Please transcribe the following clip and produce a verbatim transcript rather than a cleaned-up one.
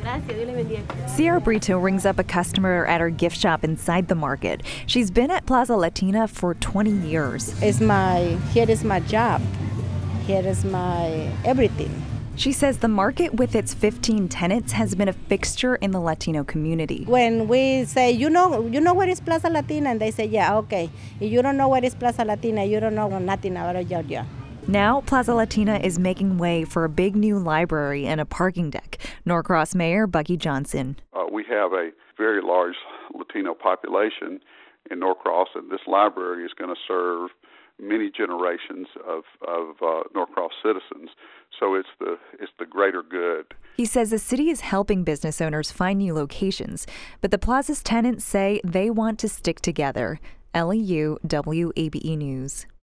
Sierra Brito rings up a customer at her gift shop inside the market. She's been at Plaza Latina for twenty years. It's my, here is my job. Here is my everything. She says the market with its fifteen tenants has been a fixture in the Latino community. When we say, you know, you know where is Plaza Latina? And they say, yeah, okay. If you don't know where is Plaza Latina, you don't know nothing about Georgia. Now, Plaza Latina is making way for a big new library and a parking deck. Norcross Mayor Bucky Johnson. Uh, we have a very large Latino population in Norcross, and this library is going to serve many generations of, of uh, Norcross citizens. So it's the it's the greater good. He says the city is helping business owners find new locations, but the Plaza's tenants say they want to stick together. L E U W A B E News.